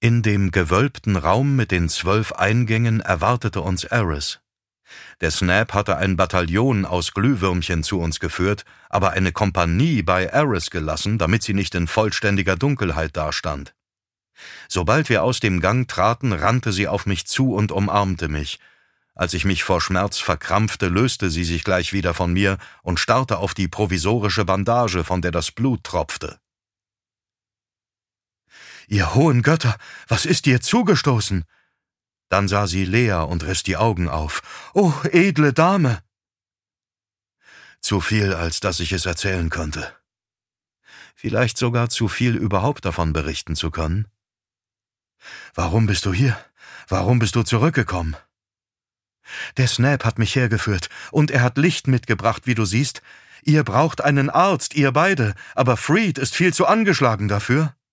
In dem gewölbten Raum mit den 12 Eingängen erwartete uns Eris. Der Snap hatte ein Bataillon aus Glühwürmchen zu uns geführt, aber eine Kompanie bei Eris gelassen, damit sie nicht in vollständiger Dunkelheit dastand. Sobald wir aus dem Gang traten, rannte sie auf mich zu und umarmte mich. Als ich mich vor Schmerz verkrampfte, löste sie sich gleich wieder von mir und starrte auf die provisorische Bandage, von der das Blut tropfte. »Ihr hohen Götter, was ist dir zugestoßen?« Dann sah sie Lea und riss die Augen auf. »Oh, edle Dame!« Zu viel, als dass ich es erzählen könnte. Vielleicht sogar zu viel, überhaupt davon berichten zu können. »Warum bist du hier? Warum bist du zurückgekommen?« »Der Snap hat mich hergeführt, und er hat Licht mitgebracht, wie du siehst. Ihr braucht einen Arzt, ihr beide, aber Freed ist viel zu angeschlagen dafür.«